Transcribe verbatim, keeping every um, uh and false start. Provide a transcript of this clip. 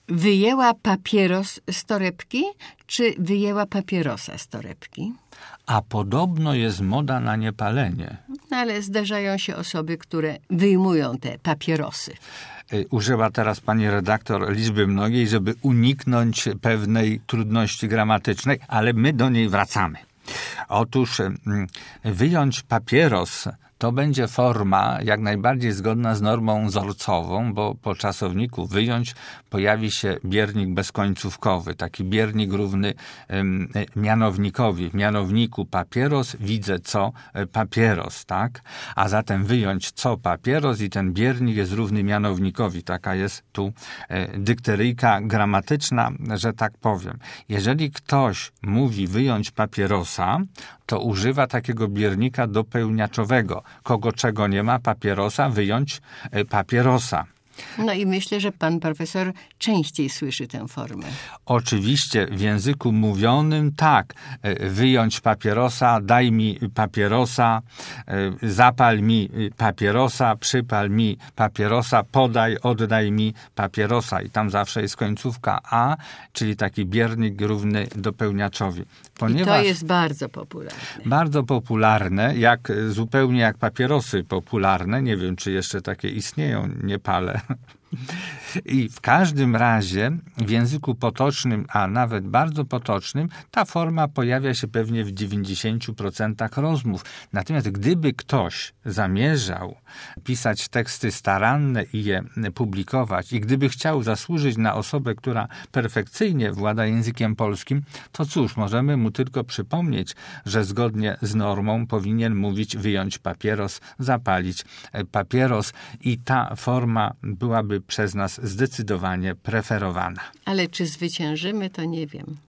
wyjęła papieros z torebki, czy wyjęła papierosa z torebki? A podobno jest moda na niepalenie. No, ale zdarzają się osoby, które wyjmują te papierosy. Użyła teraz pani redaktor liczby mnogiej, żeby uniknąć pewnej trudności gramatycznej, ale my do niej wracamy. Otóż wyjąć papieros to będzie forma jak najbardziej zgodna z normą wzorcową, bo po czasowniku wyjąć pojawi się biernik bezkońcówkowy, taki biernik równy um, mianownikowi. W mianowniku papieros widzę co papieros, tak? A zatem wyjąć co papieros i ten biernik jest równy mianownikowi. Taka jest tu e, dykteryjka gramatyczna, że tak powiem. Jeżeli ktoś mówi wyjąć papierosa, to używa takiego biernika dopełniaczowego. Kogo czego nie ma, papierosa, wyjąć papierosa. No i myślę, że pan profesor częściej słyszy tę formę. Oczywiście w języku mówionym tak. Wyjąć papierosa, daj mi papierosa, zapal mi papierosa, przypal mi papierosa, podaj, oddaj mi papierosa. I tam zawsze jest końcówka a, czyli taki biernik równy dopełniaczowi. Ponieważ I to jest bardzo popularne. Bardzo popularne, jak, zupełnie jak papierosy popularne. Nie wiem, czy jeszcze takie istnieją, nie palę. I w każdym razie w języku potocznym, a nawet bardzo potocznym, ta forma pojawia się pewnie w dziewięćdziesięciu procentach rozmów. Natomiast gdyby ktoś zamierzał pisać teksty staranne i je publikować i gdyby chciał zasłużyć na osobę, która perfekcyjnie włada językiem polskim, to cóż, możemy mu tylko przypomnieć, że zgodnie z normą powinien mówić wyjąć papieros, zapalić papieros i ta forma byłaby przez nas zdecydowanie preferowana. Ale czy zwyciężymy, to nie wiem.